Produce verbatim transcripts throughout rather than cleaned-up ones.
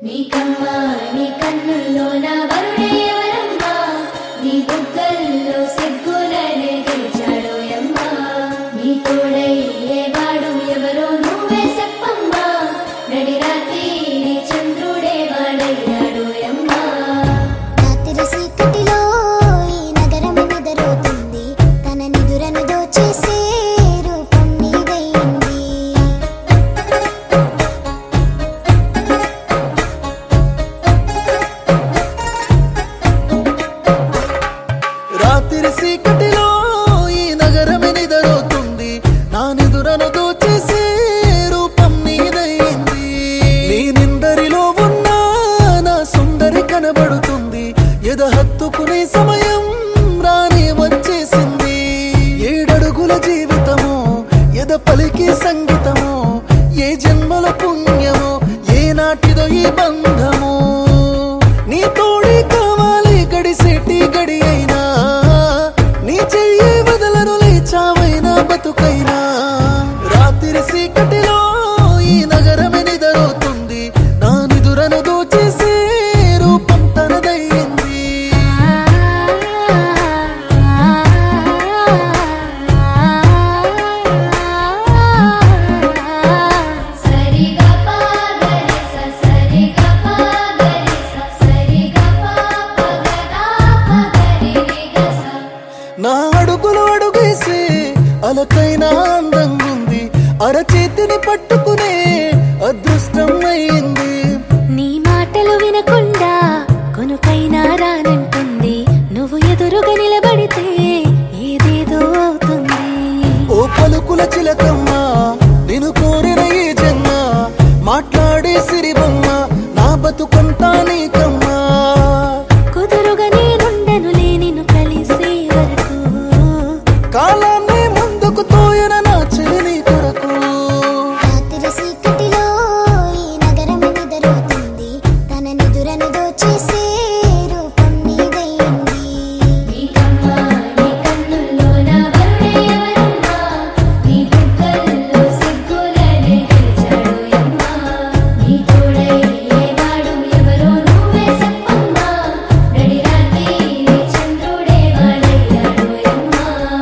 నీకమ్మా నీ కన్నుల్లో నా వరుడే ఎవరమ్మా, నీ బుగ్గల్లో సిగ్గులనే గెలిచాడోయమ్మా, నీ తోడై ఏవాడు ఎవరో నువ్వే చెప్పమ్మా, నడి రాత్రి నీ చంద్రుడే వాడయ్యాడోయమ్మా. రాత్రి చీకటిలో ఈ నగరం నిద్రపోతుంది, తన నిదురను దోచేసే రూపం నీదైంది. రాత్రి చీకటిలో ఈ నగరం నిద్రపోతుంది, నా నిదురను దోచేసే రూపం నీదైంది. నీ నిందరిలో ఉన్న నా సుందరి కనబడుతుంది, ఎద హత్తుకునే సమయం రాని వచ్చేసింది. ఏడడుగుల జీవితము ఎద పలికి సంగీతము, ఏ జన్మల పుణ్యమో ఏ నాటిదో ఈ బంధము. నీ తోడే కావాలి గడిసేటి గడి అయినా, నీ చెయ్యి వదలను లేచావైనా బతుకైనా. రాత్రి చీకటిలో ఈ నగరం నిద్రపోతుంది, నా నిదురను దోచేసే రూపం తనదయ్యింది. సరిగా పాగరిస సరిగా పాగరిస సరిగా పాపగదా పగరిగస. నా అడుగులు అడుగేసే అలకైనా అందంగుంది, అరచేతిని పట్టుకునే అదృష్టం అయింది. నీ మాటలు వినకుండా కొనుకైనా రానంటుంది, నువ్వు ఎదురుగా నిలబడితే ఏదేదో అవుతుంది. ఓ పలుకుల చిలకమ్మ నేను కోరిన ఈ జన్మ, మాట్లాడే సిరిబొమ్మ నా బతుకంతా నీకమ్మా. కుదురుగా నేనుండనులే నిన్ను కలిసే వరకు, కాలాన్ని ముందుకు తోయన నా చెలిని కొరకు. రాత్రి చీకటిలో ఈ నగరం నిద్రపోతుంది, తన నిదురను దోచేసే రూపం నీదైంది. నీకమ్మా నీ కన్నుల్లో నా వరుడే ఎవరమ్మా, నీ బుగ్గల్లో సిగ్గులనే గెలిచాడోయమ్మా, నీ తోడై ఏవాడు ఎవరో నువ్వే చెప్పమ్మా, నడి రాత్రి నీ చంద్రుడే వాడయ్యాడోయమ్మా.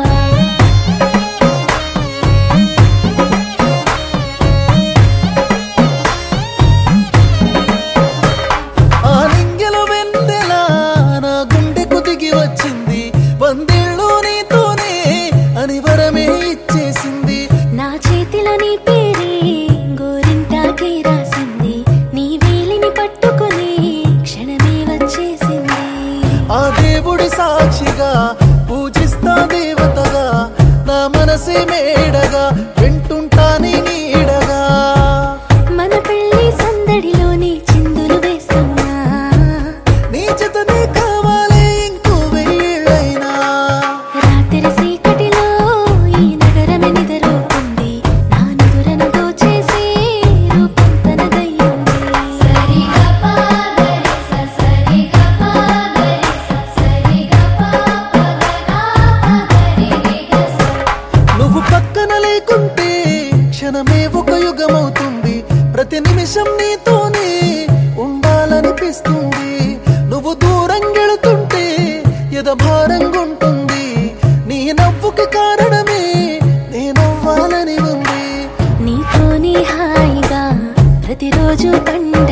ఆ నింగిల వెన్నెల నా గుండెకు దిగి వచ్చింది, వందేళ్ళు నీతోనే అని వరమే ఇచ్చేసింది. నా చేతిలో నీ పేరే గోరింటాకి రాసింది, నీ వేలిని పట్టుకుని క్షణమే వచ్చేసింది. ఆ దేవుడి సాక్షిగా పూజిస్తా దేవతగా, నా మనసే మేడగా వింటుంటా నీ నీడగా. మన పెళ్లి సందడిలోని చిందులు వేస్తున్నా, నీ జతనే కావాలి ఇంకో వెయ్యేళ్ళైనా. రాత్రి చీకటిలో ఈ నగరం నిద్రపోతుంది, నా నిదురను దోచేసే రూపం తనదయ్యింది. సరిగా పాగరిస సరిగా పాగరిస సరిగా పాపగదా పగరిగస. నువ్వు పక్కన లేకుంటే క్షణమే ఒక యుగమవుతుంది, ప్రతి నిమిషం నీతోనే ఉండాలనిపిస్తుంది. నువ్వు దూరం గెళుతుంటే ఎద భారంగుంటుంది, నీ నవ్వుకి కారణమే నేనవ్వాలని ఉంది. నీతోని హాయిగా ప్రతిరోజు పండ